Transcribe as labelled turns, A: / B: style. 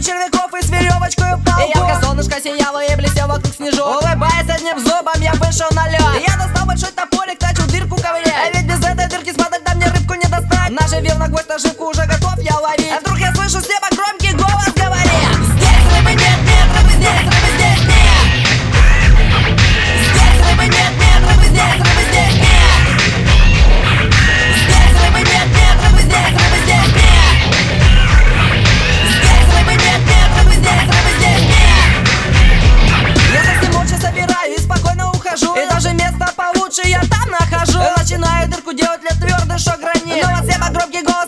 A: червяков и с веревочкой палку. И ярко солнышко сияло и блестел вокруг снежок. Улыбаясь одним зубом, я вышел на лед. Я достал большой топорик, начал дырку ковырять. А ведь без этой дырки смотреть там мне рыбку не достать. Наживил на гвоздь наживку, уже готов я ловить. А вдруг я слышу с неба громкий голос говорит: здесь рыбы нет, нет, рыбы здесь, рыбы здесь нет. Здесь рыбы нет, нет, рыбы здесь, рыбы здесь нет. Здесь рыбы нет, нет, рыбы здесь, рыбы здесь нет. Здесь рыбы нет, нет, рыбы здесь, рыбы здесь нет. Я совсем молча собираю и спокойно ухожу. И даже место получше я там нахожу. Начинаю дырку делать для твердый шок гранит. Но вот с неба громкий голос